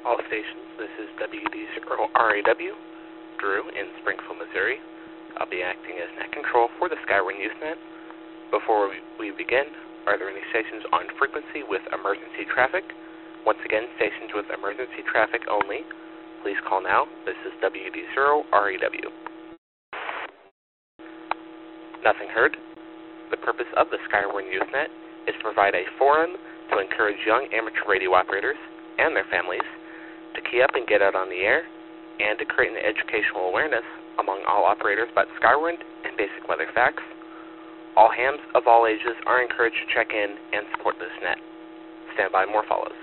All stations, this is WD0RAW, Drew in Springfield, Missouri. I'll be acting as net control for the Skyward Newsnet. Before we begin, are there any stations on frequency with emergency traffic? Once again, stations with emergency traffic only. Please call now. This is WD0RAW. Nothing heard. The purpose of the Skyward Newsnet is to provide a forum to encourage young amateur radio operators and their families to key up and get out on the air, and to create an educational awareness among all operators about Skyward and basic weather facts. All hams of all ages are encouraged to check in and support this net. Stand by, more follows.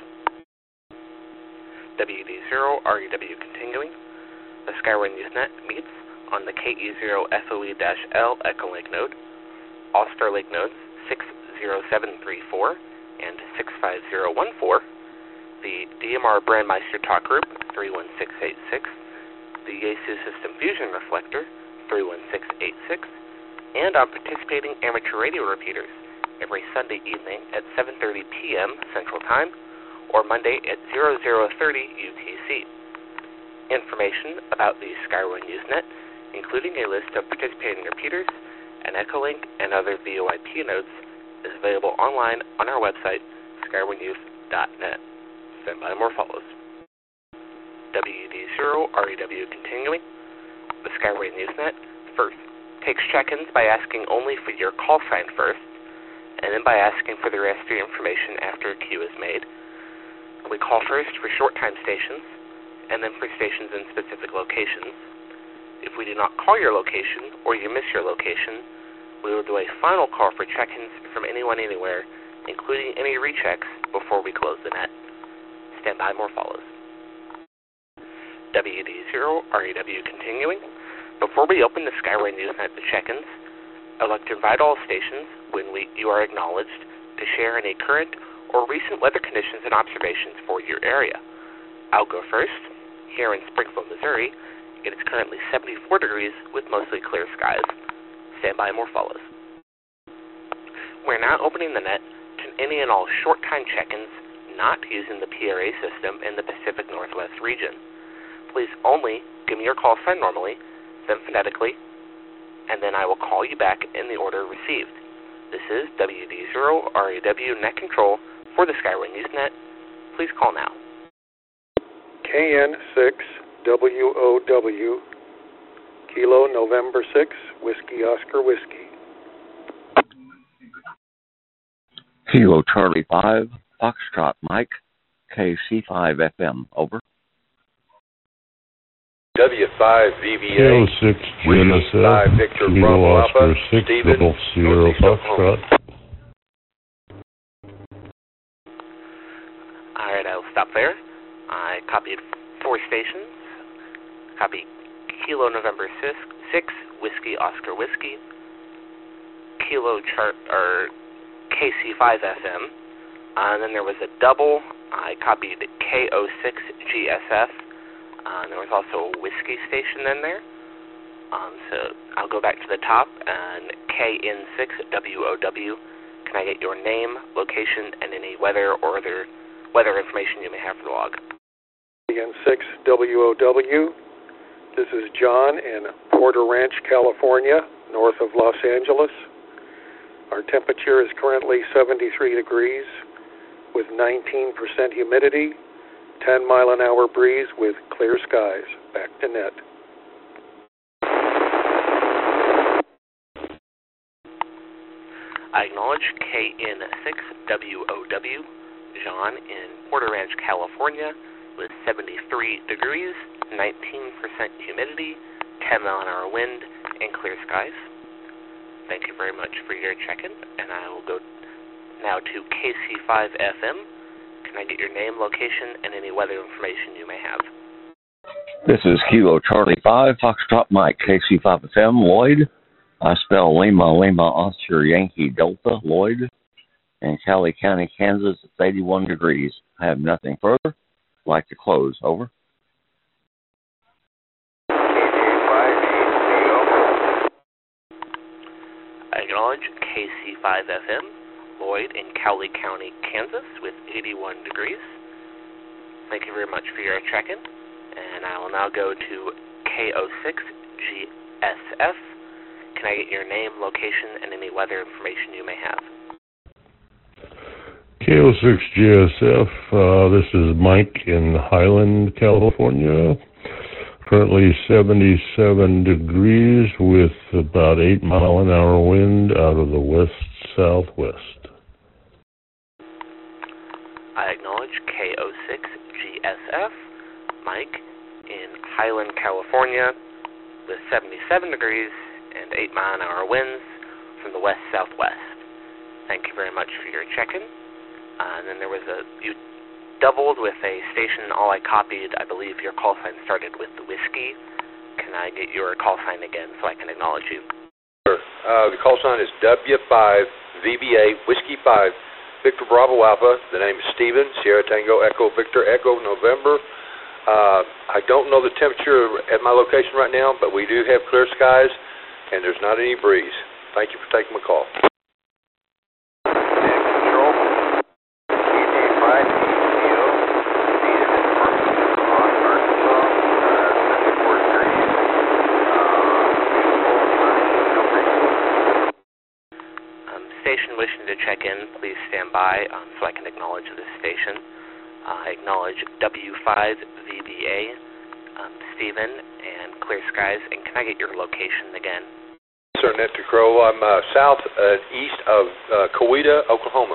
WD0REW continuing. The Skyward Newsnet meets on the KE0FOE-L Echolink node. All Starlink nodes 60734 and 65014. The DMR Brandmeister Talk Group 31686. The Yaesu System Fusion Reflector 31686. And on participating amateur radio repeaters every Sunday evening at 7:30 p.m. Central Time or Monday at 0030 UTC. Information about the Skyward Newsnet, including a list of participating repeaters, an Echolink, and other VoIP nodes, is available online on our website, skywardnews.net. Stand by, more follows. WD0REW continuing. The Skyward Newsnet first takes check-ins by asking only for your call sign first, and then by asking for the rest of your information after a queue is made. We call first for short-time stations, and then for stations in specific locations. If we do not call your location, or you miss your location, we will do a final call for check-ins from anyone anywhere, including any rechecks, before we close the net. Stand by, more follows. WD0REW continuing. Before we open the Skyward Newsnet to check-ins, I'd like to invite all stations, when you are acknowledged, to share any current or recent weather conditions and observations for your area. I'll go first. Here in Springfield, Missouri, it is currently 74 degrees with mostly clear skies. Stand by, more follows. We're now opening the net to any and all short-time check-ins not using the PRA system in the Pacific Northwest region. Please only give me your call sign normally, then phonetically, and then I will call you back in the order received. This is WD0REW Net Control for the Skyward Newsnet. Please call now. KN6WOW, Kilo November 6, Whiskey Oscar Whiskey. Kilo Charlie 5, Foxtrot Mike, KC5FM, over. W5VVA, 6 Genesis, 5 Victor Kilo Bravo Oscar Alpha, 6 Steven, Double Sierra Northeast Oklahoma. Foxtrot. Alright, I'll stop there. I copied 4 stations. Copy Kilo November 6, Whiskey Oscar Whiskey, Kilo KC5FM, and then there was a double. I copied KO6GSF. There was also a whiskey station in there. So I'll go back to the top, and KN6WOW. Can I get your name, location, and any weather or other weather information you may have for the log? KN6WOW. This is John in Porter Ranch, California, north of Los Angeles. Our temperature is currently 73 degrees with 19% humidity, 10-mile-an-hour breeze with clear skies. Back to net. I acknowledge KN6WOW, John in Porter Ranch, California, with 73 degrees, 19% humidity, 10-mile-an-hour wind, and clear skies. Thank you very much for your check-in, and I will go now to KC5FM. Can I get your name, location, and any weather information you may have? This is Kilo Charlie 5, Foxtrot Mike, KC5FM, Lloyd. I spell Lima, Oscar, Yankee, Delta, Lloyd. In Cali County, Kansas, it's 81 degrees. I have nothing further. I'd like to close. Over. I acknowledge KC5FM, Lloyd in Cowley County, Kansas, with 81 degrees. Thank you very much for your check-in. And I will now go to K06GSF. Can I get your name, location, and any weather information you may have? K06GSF, this is Mike in Highland, California. Currently 77 degrees with about 8-mile-an-hour wind out of the west-southwest. I acknowledge K06GSF, Mike in Highland, California with 77 degrees and 8-mile-an-hour winds from the west-southwest. Thank you very much for your check-in. And then there was you doubled with a station. All I copied, I believe your call sign started with the whiskey. Can I get your call sign again so I can acknowledge you? Sure. The call sign is W5VBA Whiskey 5 Victor Bravo Alpha. The name is Steven, Sierra Tango Echo Victor Echo November. I don't know the temperature at my location right now, but we do have clear skies and there's not any breeze. Thank you for taking my call. Station wishing to check in, please stand by so I can acknowledge this station. I acknowledge W5VBA, Stephen, and Clear Skies. And can I get your location again? Sir, Nectar Crow. I'm south east of Coweta, Oklahoma.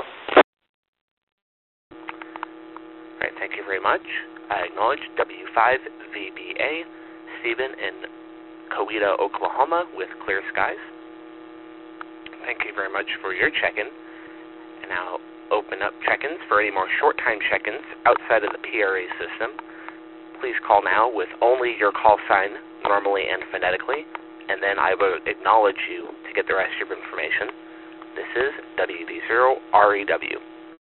All right, thank you very much. I acknowledge W5VBA, Stephen, in Coweta, Oklahoma, with Clear Skies. Thank you very much for your check-in. And I'll open up check-ins for any more short-time check-ins outside of the PRA system. Please call now with only your call sign, normally and phonetically, and then I will acknowledge you to get the rest of your information. This is WD0REW.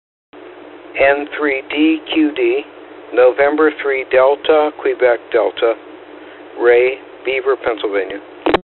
N3DQD, November 3 Delta, Quebec Delta, Ray, Beaver, Pennsylvania.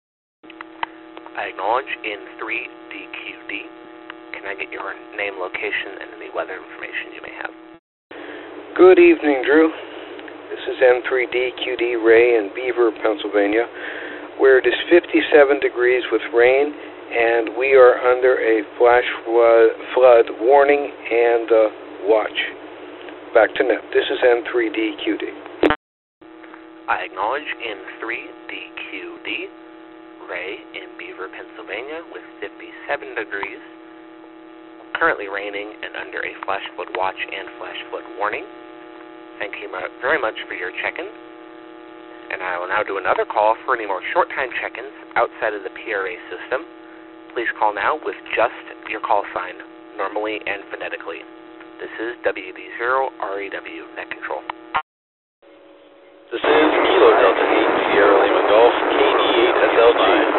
I acknowledge in 3DQD. Can I get your name, location, and any weather information you may have? Good evening, Drew. This is N3DQD Ray in Beaver, Pennsylvania, where it is 57 degrees with rain, and we are under a flash flood warning and watch. Back to net. This is N3DQD. I acknowledge in 3DQD. Ray in Beaver, Pennsylvania with 57 degrees, currently raining and under a flash flood watch and flash flood warning. Thank you very much for your check-in. And I will now do another call for any more short-time check-ins outside of the PRA system. Please call now with just your call sign, normally and phonetically. This is WD0REW Net Control. This is Kilo Delta 8 Sierra Lima Golf KD8 SLG.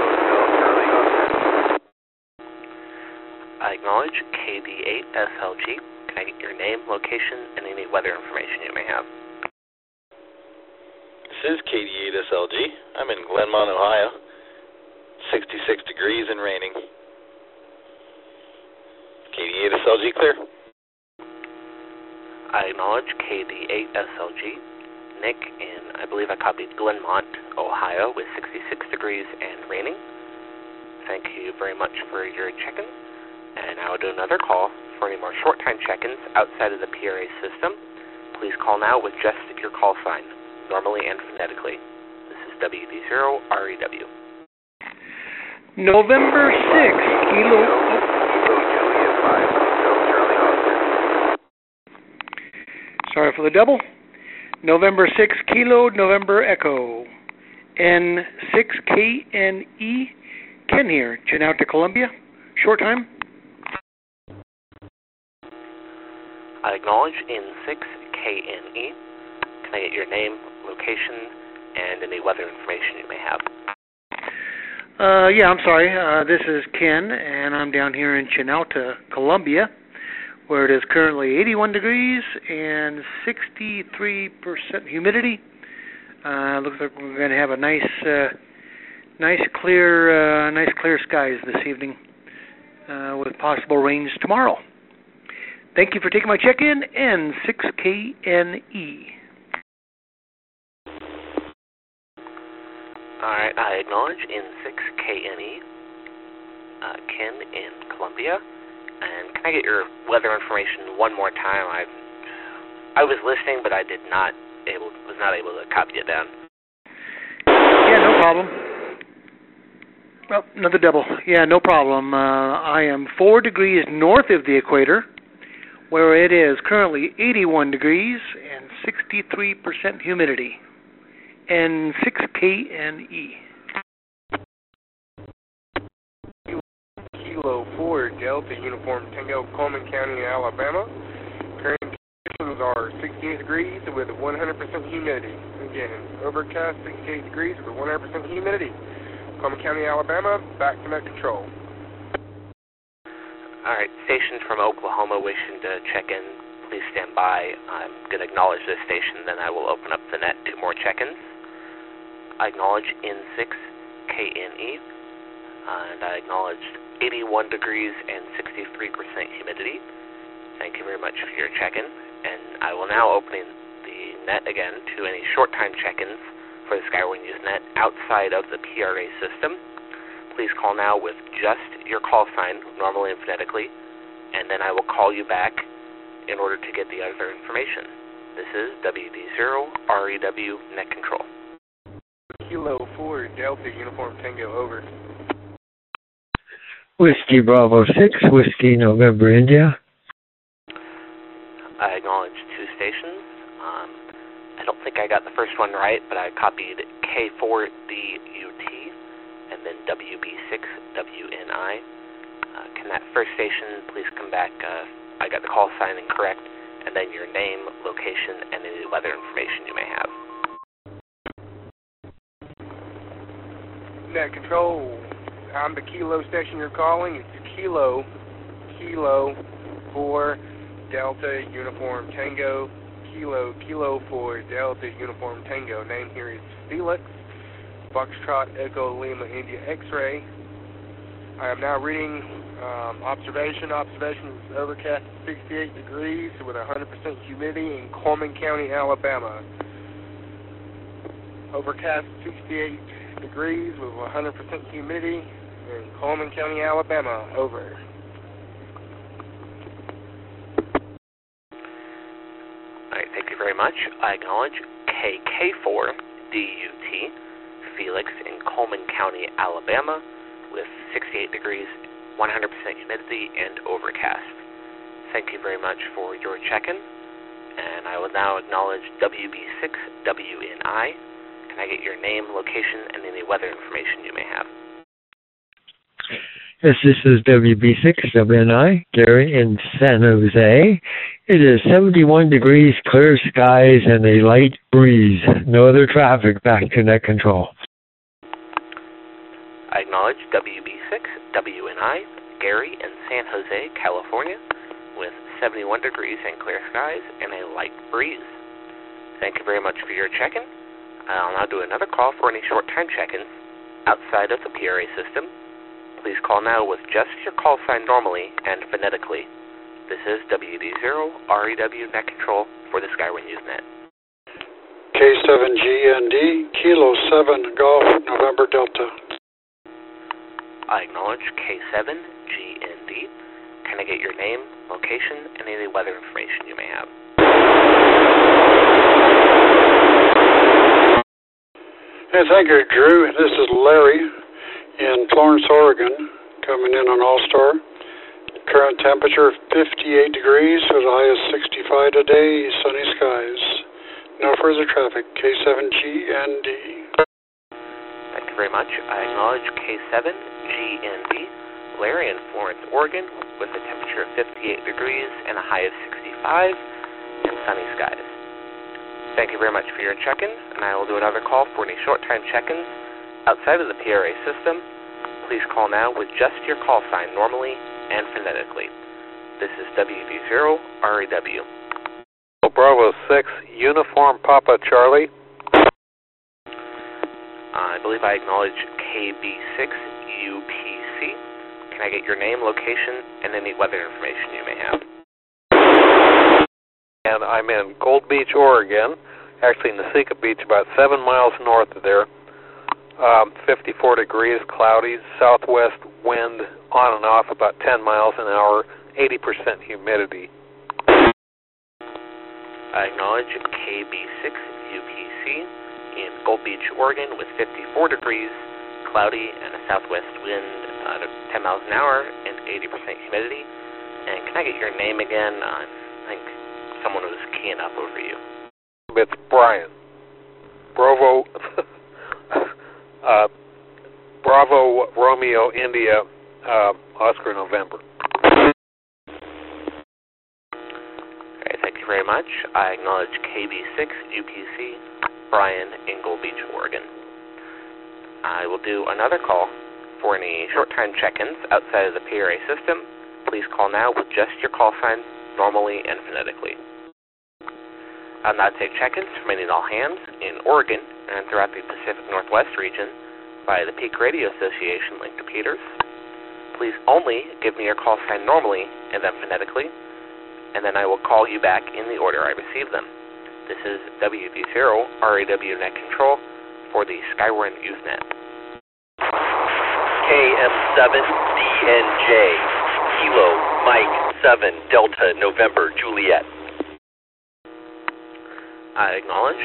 I acknowledge KD8 SLG. Can I get your name, location, and any weather information you may have? This is KD8 SLG. I'm in Glenmont, Ohio. 66 degrees and raining. KD8 SLG clear. I acknowledge KD8 SLG. Nick in, I believe I copied Glenmont, Ohio, with 66 degrees and raining. Thank you very much for your check-in. And I will do another call for any more short-time check-ins outside of the PRA system. Please call now with just your call sign, normally and phonetically. This is WD0REW. November 6, Kilo. Sorry for the double. November 6, Kilo, November Echo. N6KNE, Ken here, Chenauta, Columbia. Short time. I acknowledge N6KNE. Can I get your name, location, and any weather information you may have? Yeah, I'm sorry. This is Ken, and I'm down here in Chenauta, Columbia, where it is currently 81 degrees and 63% humidity. Looks like we're going to have a nice clear skies this evening, with possible rains tomorrow. Thank you for taking my check-in, N6KNE. Alright, I acknowledge in 6KNE, Ken in Columbia. And can I get your weather information one more time? I was listening, but I was not able to copy it down. Yeah, no problem. Oh, another double. Yeah, no problem. I am 4 degrees north of the equator, where it is currently 81 degrees and 63% humidity. And 6KNE. Kilo 4 Delta Uniform Tango, Coleman County, Alabama. Current conditions are 68 degrees with 100% humidity. Again, overcast, 68 degrees with 100% humidity. Coleman County, Alabama, back to net control. Alright, station from Oklahoma wishing to check in, please stand by. I'm going to acknowledge this station, then I will open up the net to more check-ins. I acknowledge in 6KNE, and I acknowledged 81 degrees and 63% humidity. Thank you very much for your check-in, and I will now open the net again to any short-time check-ins for the Skywarn Usenet outside of the PRA system. Please call now with just your call sign, normally and phonetically, and then I will call you back in order to get the other information. This is WD0REW Net Control. Kilo 4 Delta Uniform Tango, over. Whiskey Bravo 6, Whiskey November India. I acknowledge 2 stations. I don't think I got the first one right, but I copied K4DUT and then WB6WNI. Can that first station please come back? I got the call sign incorrect, and then your name, location, and any weather information you may have. Net control. I'm the Kilo station you're calling. It's Kilo 4 Delta Uniform Tango. Kilo 4 Delta Uniform Tango. Name here is Felix. Foxtrot Echo Lima India X-ray. I am now reading observation. Observation is overcast 68 degrees with 100% humidity in Coleman County, Alabama. Overcast 68 degrees with 100% humidity in Coleman County, Alabama, over. Alright, thank you very much. I acknowledge KK4DUT, Felix in Coleman County, Alabama, with 68 degrees, 100% humidity, and overcast. Thank you very much for your check-in, and I will now acknowledge WB6WNI. Can I get your name, location, and any weather information you may have? Yes, this is WB6WNI, Gary in San Jose. It is 71 degrees, clear skies, and a light breeze. No other traffic. Back to net control. I acknowledge WB6WNI, Gary in San Jose, California, with 71 degrees and clear skies and a light breeze. Thank you very much for your check-in. I'll now do another call for any short-time check-ins outside of the PRA system. Please call now with just your call sign normally and phonetically. This is WD0REW Net Control for the Skywarn Usenet. K7GND, Kilo 7 Golf November Delta. I acknowledge K7GND. Can I get your name, location, and any weather information you may have? Hey, thank you, Drew. This is Larry in Florence, Oregon, coming in on All-Star. Current temperature 58 degrees with a high of 65 today, sunny skies. No further traffic. K7GND. Thank you very much. I acknowledge K7GND, Larry in Florence, Oregon, with a temperature of 58 degrees and a high of 65 and sunny skies. Thank you very much for your check-in, and I will do another call for any short-time check-ins outside of the PRA system. Please call now with just your call sign normally and phonetically. This is WD0REW. Bravo 6, Uniform Papa Charlie. I believe I acknowledge KB6UPC. Can I get your name, location, and any weather information you may have? And I'm in Gold Beach, Oregon, actually Nasika Beach, about 7 miles north of there. 54 degrees, cloudy, southwest wind on and off about 10 miles an hour, 80% humidity. I acknowledge KB6 UPC in Gold Beach, Oregon with 54 degrees, cloudy, and a southwest wind at 10 miles an hour and 80% humidity. And can I get your name again? I think someone was keying up over you. It's Brian. Bravo Romeo India Oscar November. Okay, thank you very much. I acknowledge KB6 UPC Brian in Gold Beach, Oregon. I will do another call for any short-time check-ins outside of the PRA system. Please call now with just your call sign, normally and phonetically. I'll now take check-ins from any and all hands in Oregon and throughout the Pacific Northwest region via the Peak Radio Association linked to Peters. Please only give me your call sign normally and then phonetically, and then I will call you back in the order I receive them. This is WV0 RAW Net Control for the Skywarn Usenet. KM7DNJ, Kilo Mike 7 Delta November Juliet. I acknowledge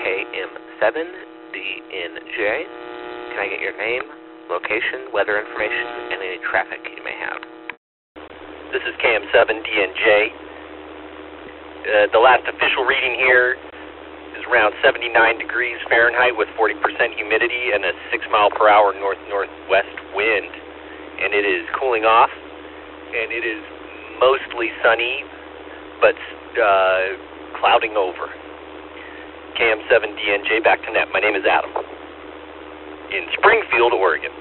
KM7DNJ. Can I get your name, location, weather information, and any traffic you may have? This is KM7DNJ. The last official reading here is around 79 degrees Fahrenheit with 40% humidity and a 6-mile-per-hour north-northwest wind. And it is cooling off, and it is mostly sunny, but clouding over. KM7DNJ, back to net. My name is Adam in Springfield, Oregon.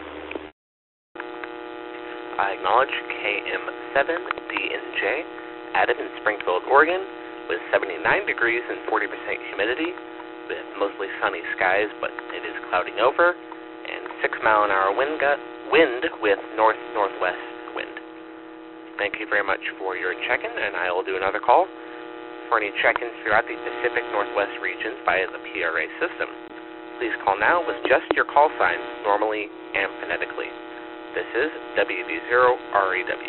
I acknowledge KM7DNJ, Adam in Springfield, Oregon, with 79 degrees and 40% humidity, with mostly sunny skies, but it is clouding over, and 6-mile-an-hour wind with north-northwest wind. Thank you very much for your check-in, and I will do another call for any check-ins throughout the Pacific Northwest region via the PRA system. Please call now with just your call sign, normally and phonetically. This is WV0REW.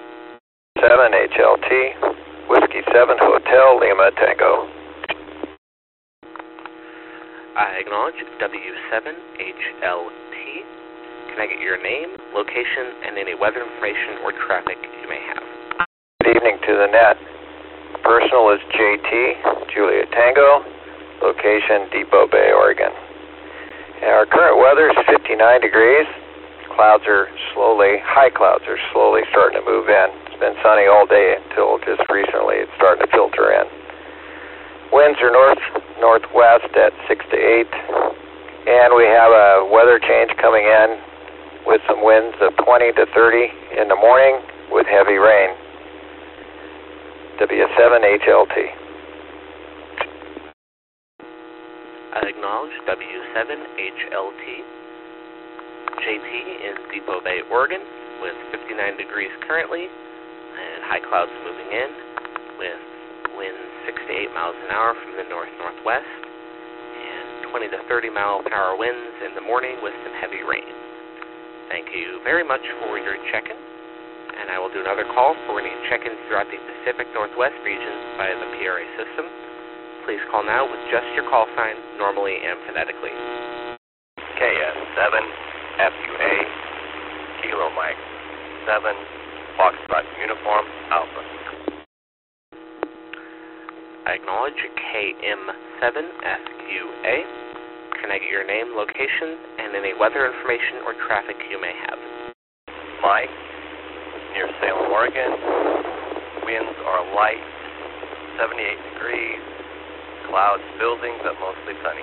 7HLT, Whiskey 7 Hotel Lima Tango. I acknowledge W7HLT. Can I get your name, location, and any weather information or traffic you may have? Good evening to the net. Personal is JT, Juliet Tango, location Depot Bay, Oregon. And our current weather is 59 degrees. High clouds are slowly starting to move in. It's been sunny all day until just recently it's starting to filter in. Winds are north-northwest at 6 to 8. And we have a weather change coming in with some winds of 20 to 30 in the morning with heavy rain. W7HLT. I acknowledge W7HLT. JT in Depot Bay, Oregon, with 59 degrees currently, and high clouds moving in, with winds 6 to 8 miles an hour from the north-northwest, and 20 to 30 mile-per-hour winds in the morning with some heavy rain. Thank you very much for your check-in. And I will do another call for any check-ins throughout the Pacific Northwest region via the PRA system. Please call now with just your call sign, normally and phonetically. KS7FUA, Kilo Mike 7, Foxtrot Uniform Alpha. I acknowledge KM7FUA. Can I get your name, location, and any weather information or traffic you may have? Mike, near Salem, Oregon. Winds are light, 78 degrees, clouds building, but mostly sunny.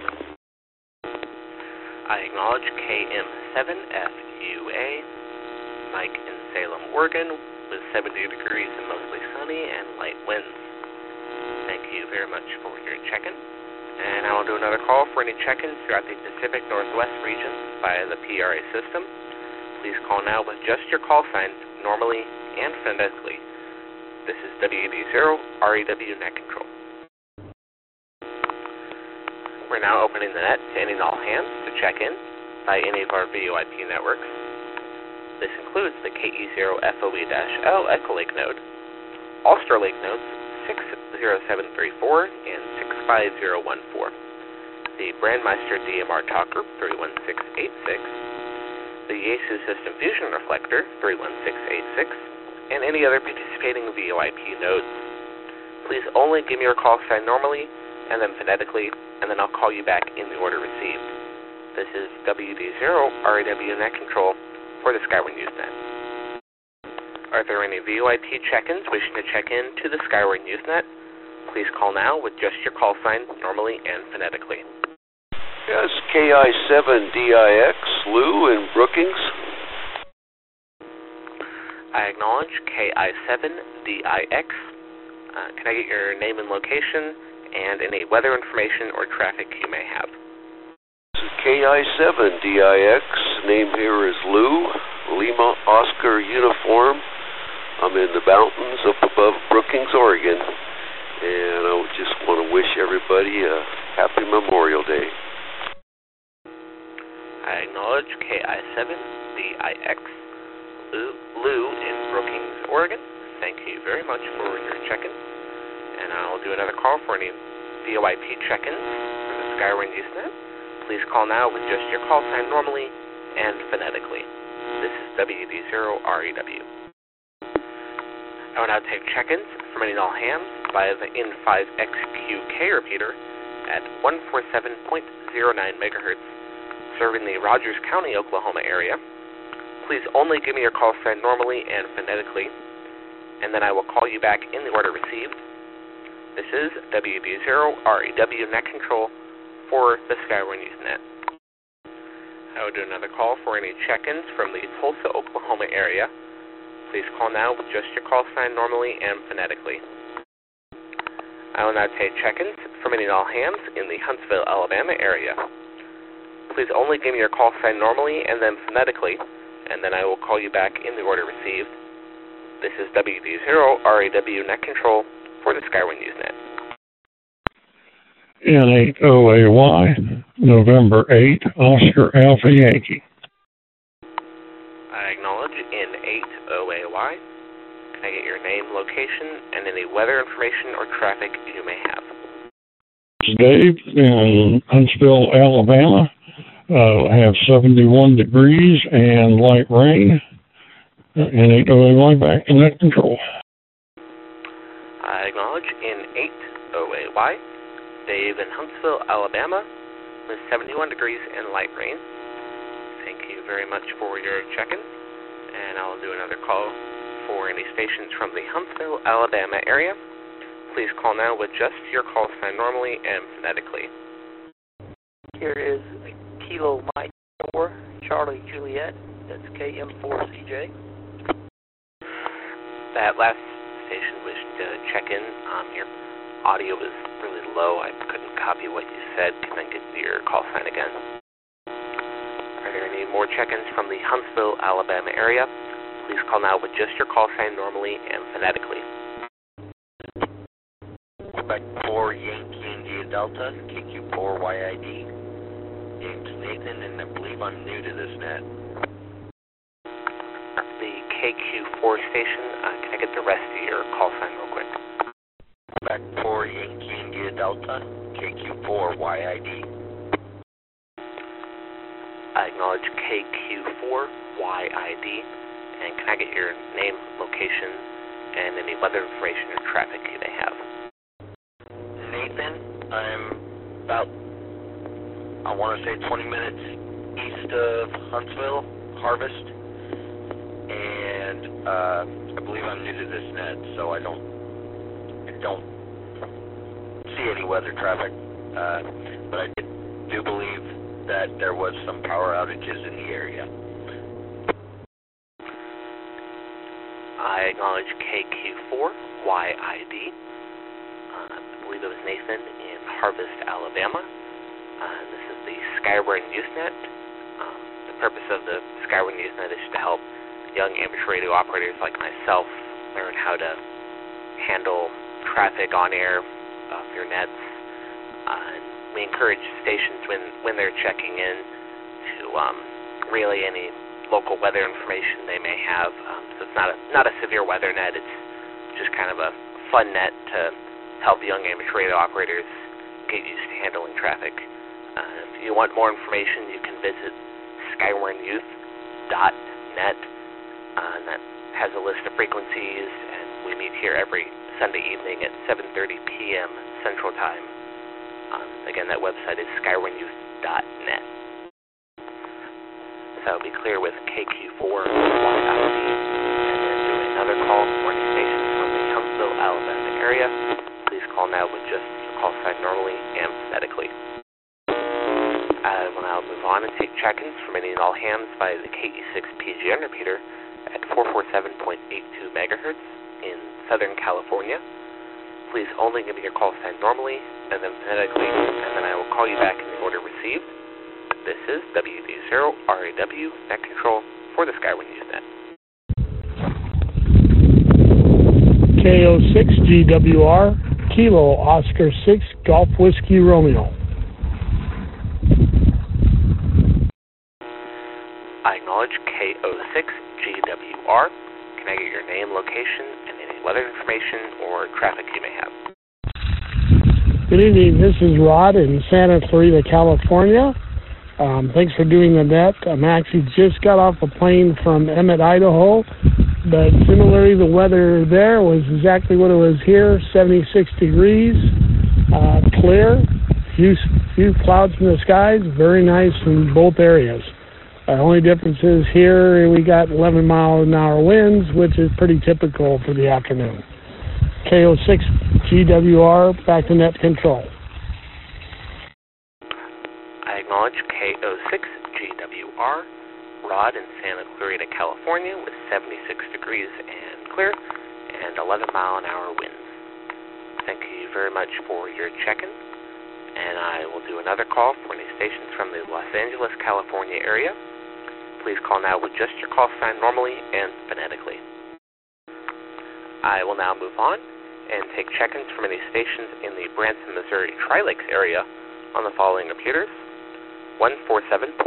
I acknowledge KM7FUA, Mike in Salem, Oregon, with 70 degrees and mostly sunny and light winds. Thank you very much for your check-in. And I will do another call for any check-ins throughout the Pacific Northwest region via the PRA system. Please call now with just your call sign, normally and phonetically. This is WV0 REW Net Control. We're now opening the net to any and all hands to check in by any of our VoIP networks. This includes the KE0FOE-L Echo Lake node, all Starlink nodes 60734 and 65014, the Brandmeister DMR Talker 31686, the Yaesu System Fusion Reflector 31686, and any other participating VoIP nodes. Please only give me your call sign normally and then phonetically, and then I'll call you back in the order received. This is WD0RAW Net Control for the Skyward Newsnet. Are there any VoIP check-ins wishing to check in to the Skyward Newsnet? Please call now with just your call sign normally and phonetically. Yes, KI7DIX, Lou in Brookings. I acknowledge KI7DIX. Can I get your name and location and any weather information or traffic you may have? This is KI7DIX. Name here is Lou, Lima Oscar Uniform. I'm in the mountains up above Brookings, Oregon. And I just want to wish everybody a happy Memorial Day. I acknowledge KI7DIX, Lou in Brookings, Oregon. Thank you very much for your check-in. And I'll do another call for any VoIP check-ins for the Skyward Newsnet. Please call now with just your call sign normally and phonetically. This is WD0REW. I will now take check-ins from any and all hams via the N5XQK repeater at 147.09 megahertz, serving the Rogers County, Oklahoma area. Please only give me your call sign normally and phonetically, and then I will call you back in the order received. This is WD0REW Net Control for the Skyward Newsnet. I will do another call for any check-ins from the Tulsa, Oklahoma area. Please call now with just your call sign normally and phonetically. I will now take check-ins from any and all hams in the Huntsville, Alabama area. Please only give me your call sign normally and then phonetically, and then I will call you back in the order received. This is WD0REW Net Control for the Skyward Newsnet. N8OAY, November 8, Oscar Alpha Yankee. I acknowledge N8OAY. Can I get your name, location, and any weather information or traffic you may have? It's Dave in Huntsville, Alabama. I have 71 degrees and light rain. N8OAY back in Net Control. I acknowledge N8OAY. Dave in Huntsville, Alabama, with 71 degrees and light rain. Thank you very much for your check-in, and I'll do another call for any stations from the Huntsville, Alabama area. Please call now with just your call sign normally and phonetically. Here is Kilo Mike 4, Charlie Juliet, that's KM4CJ. That last station wished to check in. Your audio was really low. I couldn't copy what you said. Can I get your call sign again? Are there any more check-ins from the Huntsville, Alabama area? Please call now with just your call sign normally and phonetically. Quebec 4 Yankee India Delta, KQ4YID. Name's Nathan, and I believe I'm new to this net. The KQ4 station, can I get the rest of your call sign real quick? Quebec 4 Yankee India Delta, KQ4YID. I acknowledge KQ4YID. And can I get your name, location, and any weather information or traffic you may have? Nathan, I'm about, I want to say 20 minutes east of Huntsville, Harvest. And I believe I'm new to this net, so I don't see any weather traffic. But I do believe that there was some power outages in the area. I acknowledge KQ4YID. I believe it was Nathan in Harvest, Alabama. This is the Skyward Newsnet. The purpose of the Skyward Newsnet is to help young amateur radio operators like myself learn how to handle traffic on air off your nets, and we encourage stations when they're checking in to relay any local weather information they may have. So it's not a severe weather net. It's just kind of a fun net to help young amateur radio operators get used to handling traffic. If you want more information, you can visit skywardnyouth.net, and that has a list of frequencies, and we meet here every Sunday evening at 7:30 p.m. Central Time. Again, that website is skywardnyouth.net. So be clear with KQ4 and then do another call for any stations from the Huntsville, Alabama area. Please call now with just your call sign normally and phonetically. I will now move on and take check-ins from any and all hams via the KE6 PGN repeater at 447.82 megahertz in Southern California. Please only give me your call sign normally and then phonetically, and then I will call you back in the order received. This is WD0RAW Net Control for the Skyward Newsnet. KO6GWR, Kilo Oscar 6, Golf Whiskey Romeo. I acknowledge KO6GWR. Can I get your name, location, and any weather information or traffic you may have? Good evening. This is Rod in Santa Clarita, California. Thanks for doing the net. I'm actually just got off a plane from Emmett, Idaho, but similarly, the weather there was exactly what it was here, 76 degrees, clear, few clouds in the skies, very nice in both areas. The only difference is here we got 11-mile-an-hour winds, which is pretty typical for the afternoon. KO6 GWR, back to net control. I acknowledge KO6 GWR, Rod in Santa Clarita, California, with 76 degrees and clear and 11-mile-an-hour winds. Thank you very much for your check-in, and I will do another call for any stations from the Los Angeles, California area. Please call now with just your call sign normally and phonetically. I will now move on and take check-ins from any stations in the Branson, Missouri Tri-Lakes area on the following repeaters: 147.105,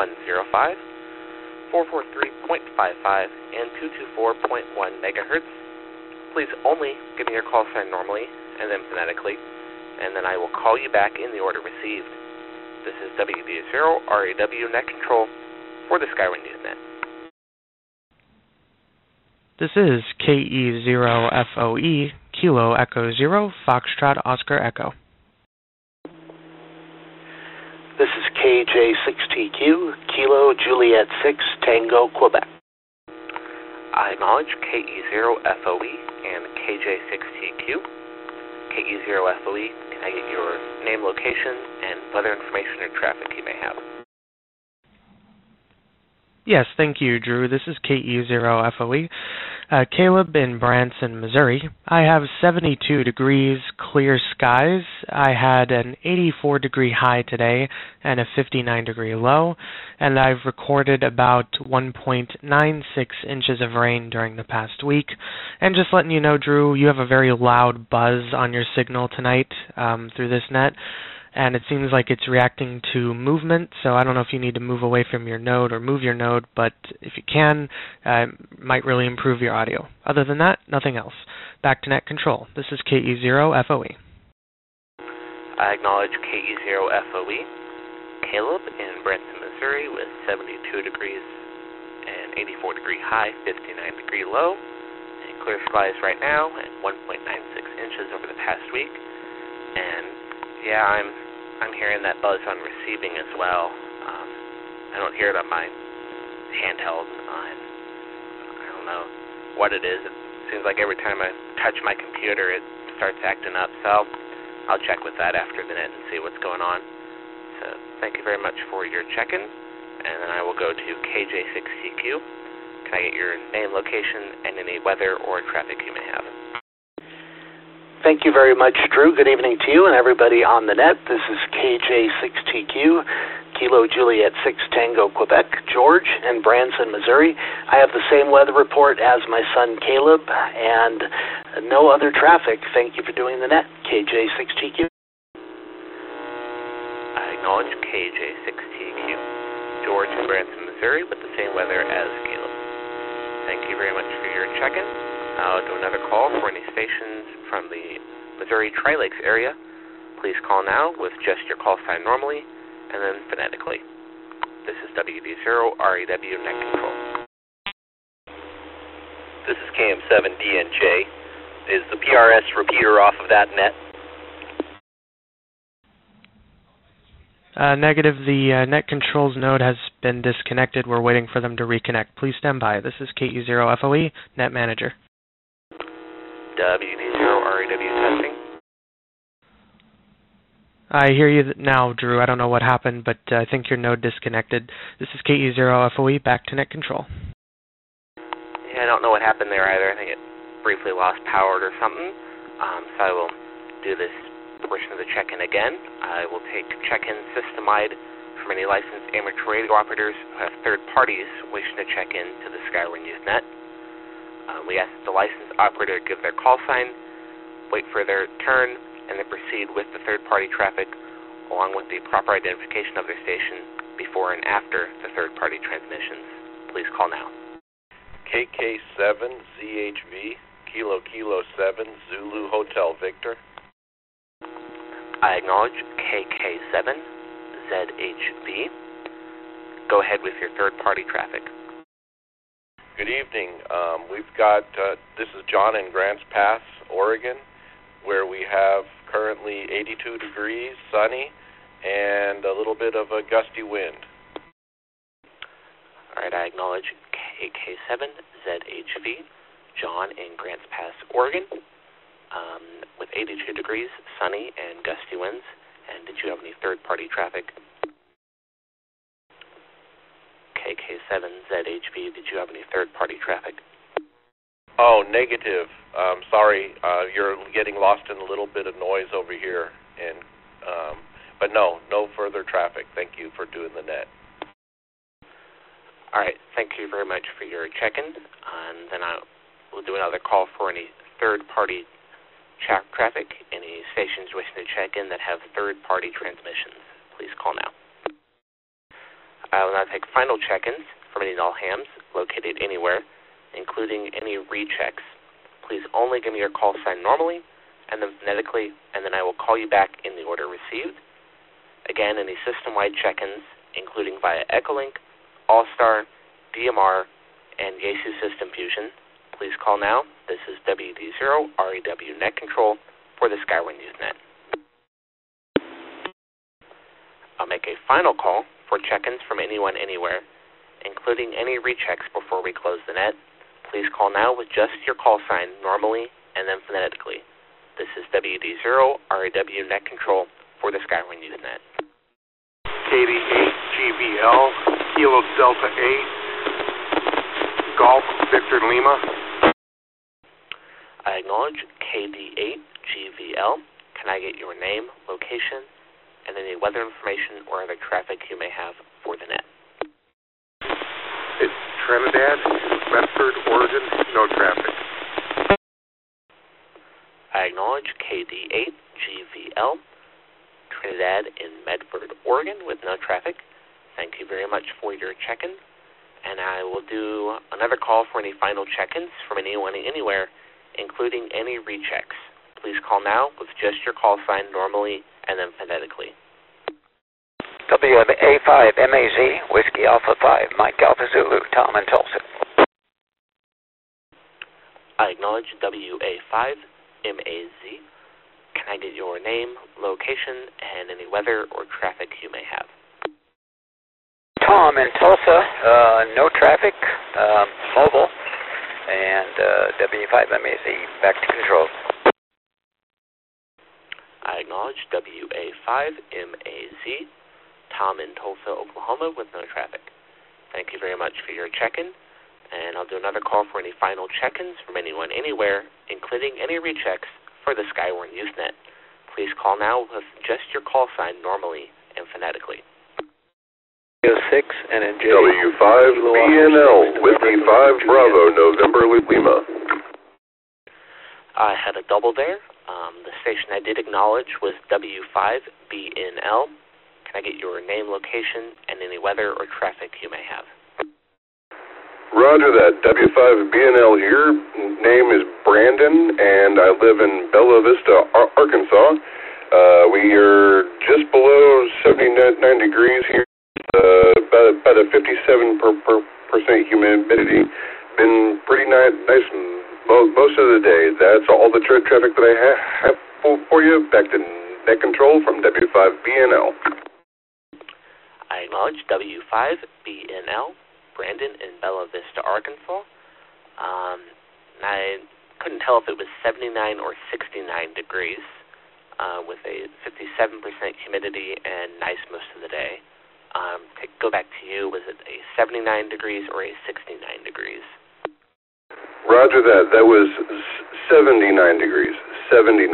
443.55, and 224.1 megahertz. Please only give me your call sign normally and then phonetically, and then I will call you back in the order received. This is WD0RAW Net Control for the Skyward Newsnet. This is KE0FOE, Kilo Echo 0, Foxtrot Oscar Echo. This is KJ6TQ, Kilo Juliet 6, Tango, Quebec. I acknowledge KE0FOE and KJ6TQ. KE0FOE, can I get your name, location, and weather information or traffic you may have? Yes, thank you, Drew. This is KE0FOE. Caleb in Branson, Missouri. I have 72 degrees, clear skies. I had an 84-degree high today and a 59-degree low, and I've recorded about 1.96 inches of rain during the past week. And just letting you know, Drew, you have a very loud buzz on your signal tonight through this net, and it seems like it's reacting to movement, so I don't know if you need to move away from your node or move your node, but if you can, it might really improve your audio. Other than that, nothing else. Back to net control. This is KE0FOE. I acknowledge KE0FOE. Caleb in Branson, Missouri with 72 degrees and 84-degree high, 59-degree low, and clear skies right now at 1.96 inches over the past week. And yeah, I'm hearing that buzz on receiving as well. I don't hear it on my handheld. I don't know what it is. It seems like every time I touch my computer, it starts acting up. So I'll check with that after the net and see what's going on. So thank you very much for your check-in, and then I will go to KJ6TQ. Can I get your name, location, and any weather or traffic you may have? Thank you very much, Drew. Good evening to you and everybody on the net. This is KJ6TQ, Kilo Juliet 6, Tango, Quebec, George, and Branson, Missouri. I have the same weather report as my son Caleb and no other traffic. Thank you for doing the net, KJ6TQ. acknowledge KJ6TQ, George in Branson, Missouri, with the same weather as Caleb. Thank you very much for your check-in. I'll do another call for any stations from the Missouri Tri-Lakes area. Please call now with just your call sign normally, and then phonetically. This is WD0REW Net Control. This is KM7DNJ. Is the PRS repeater off of that net? Negative. The net controls node has been disconnected. We're waiting for them to reconnect. Please stand by. This is KU0FOE, Net Manager. WD0REW testing. I hear you now, Drew. I don't know what happened, but I think your node disconnected. This is KU0FOE, back to net control. Yeah, I don't know what happened there either. I think it briefly lost power or something. So I will do this portion of the check-in again. I will take check-in system-wide from any licensed amateur radio operators who have third parties wishing to check in to the Skyward Usenet. We ask that the licensed operator give their call sign, wait for their turn, and then proceed with the third-party traffic along with the proper identification of their station before and after the third-party transmissions. Please call now. KK7ZHV, Kilo 7, Zulu Hotel Victor. I acknowledge KK7ZHV. Go ahead with your third-party traffic. Good evening. We've got, this is John in Grants Pass, Oregon, where we have currently 82 degrees, sunny, and a little bit of a gusty wind. All right, I acknowledge KK7ZHV, John in Grants Pass, Oregon, with 82 degrees, sunny, and gusty winds. And did you have any third-party traffic? KK7ZHV, did you have any third-party traffic? Oh, negative. Sorry, you're getting lost in a little bit of noise over here, and but no further traffic. Thank you for doing the net. All right, thank you very much for your check-in, and then I will do another call for any third-party traffic, any stations wishing to check in that have third-party transmissions. Please call now. I will now take final check-ins from any null hams located anywhere, including any rechecks. Please only give me your call sign normally and then phonetically, and then I will call you back in the order received. Again, any system-wide check-ins, including via Echolink, All-Star, DMR, and Yaesu System Fusion, please call now. This is WD0REW Net Control for the Skyward Usenet. I'll make a final call for check-ins from anyone anywhere, including any rechecks before we close the net. Please call now with just your call sign normally and then phonetically. This is WD0REW Net Control for the Skyward Usenet. KD8GVL, Kilo Delta 8, Golf Victor Lima. I acknowledge KD8GVL. Can I get your name, location, and any weather information or other traffic you may have for the net? It's Trinidad, Medford, Oregon, no traffic. I acknowledge KD8GVL, Trinidad in Medford, Oregon, with no traffic. Thank you very much for your check-in, and I will do another call for any final check-ins from anyone anywhere, including any rechecks. Please call now with just your call sign normally and then phonetically. WA5MAZ, Whiskey Alpha 5, Mike Alpha Zulu, Tom in Tulsa. I acknowledge WA5MAZ. Can I get your name, location, and any weather or traffic you may have? Tom in Tulsa, no traffic, mobile, and WA5MAZ, back to control. I acknowledge WA5MAZ, Tom in Tulsa, Oklahoma, with no traffic. Thank you very much for your check-in, and I'll do another call for any final check-ins from anyone anywhere, including any rechecks for the Skyward Usenet. Please call now with just your call sign normally and phonetically. 06 and in W5BNL, Whiskey 5 Bravo, November Lima. I had a double there. The station I did acknowledge was W5BNL. Can I I get your name, location, and any weather or traffic you may have? Roger that. W5BNL here. Name is Brandon, and I live in Bella Vista, Arkansas. We are just below 79 degrees here. About a 57% humidity. Been pretty nice most of the day. That's all the traffic that I have for you. Back to Net Control from W5BNL. I acknowledge W5BNL, Brandon in Bella Vista, Arkansas. I couldn't tell if it was 79 or 69 degrees with a 57% humidity and nice most of the day. To go back to you, was it a 79 degrees or a 69 degrees? Roger that. That was 79 degrees. 79.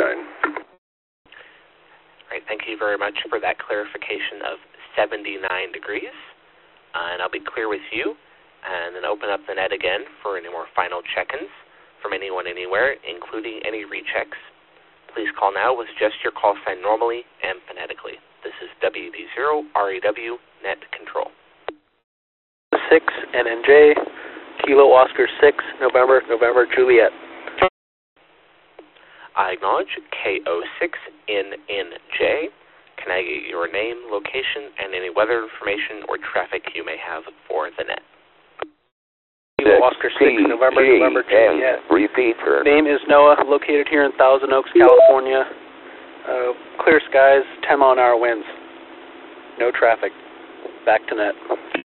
All right, thank you very much for that clarification of 79 degrees. And I'll be clear with you, and then open up the net again for any more final check-ins from anyone anywhere, including any rechecks. Please call now with just your call sign normally and phonetically. This is WD0REW Net Control. 6 NNJ, Kilo Oscar 6, November Juliet. I acknowledge KO6NNJ. Can I get your name, location, and any weather information or traffic you may have for the net? Kilo Oscar 6, November Juliet. Repeater. Name is Noah, located here in Thousand Oaks, California. Clear skies, 10-mile-an-hour winds. No traffic. Back to net.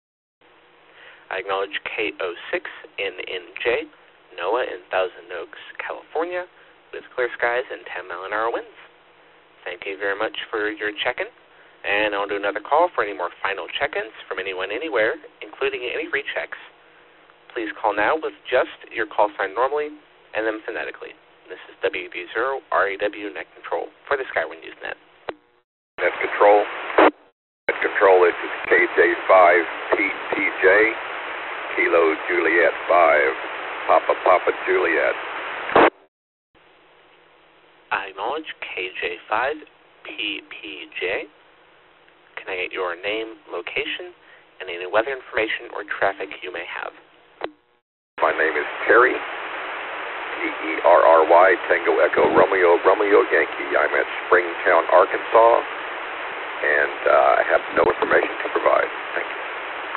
I acknowledge KO6NNJ, Noah in Thousand Oaks, California, with clear skies and 10-mile-an-hour winds. Thank you very much for your check-in, and I'll do another call for any more final check-ins from anyone anywhere, including any rechecks. Please call now with just your call sign normally and then phonetically. This is WD0REW Net Control for the Skywind News Net. Net Control. Net Control, this is KJ5PTJ, Kilo Juliet 5, Papa Juliet. I acknowledge KJ5PPJ. Can I get your name, location, and any weather information or traffic you may have? My name is Terry, Terry, Tango Echo Romeo Yankee. I'm at Springtown, Arkansas, and I have no information to provide. Thank you.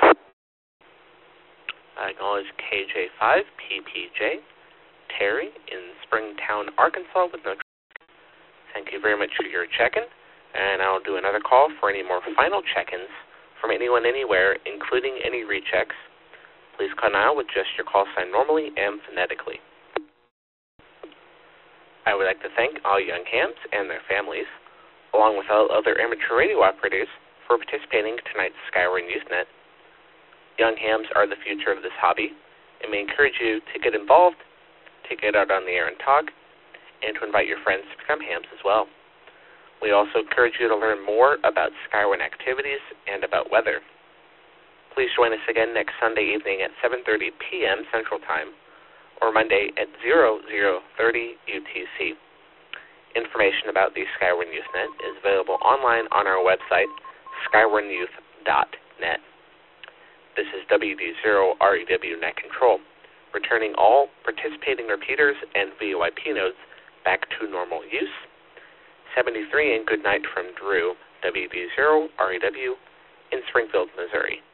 I acknowledge KJ5PPJ, Terry in Springtown, Arkansas, with no traffic. Thank you very much for your check-in, and I'll do another call for any more final check-ins from anyone anywhere, including any rechecks. Please call now with just your call sign normally and phonetically. I would like to thank all young hams and their families, along with all other amateur radio operators, for participating in tonight's Skywind Newsnet. Young hams are the future of this hobby, and we encourage you to get involved, to get out on the air and talk, and to invite your friends to become hams as well. We also encourage you to learn more about Skywind activities and about weather. Please join us again next Sunday evening at 7:30 p.m. Central Time, or Monday at 00:30 UTC. Information about the Skywind Newsnet is available online on our website, skywindyouth.net. This is WD0REW Net Control, returning all participating repeaters and VoIP nodes back to normal use. 73 and good night from Drew, WD0REW in Springfield, Missouri.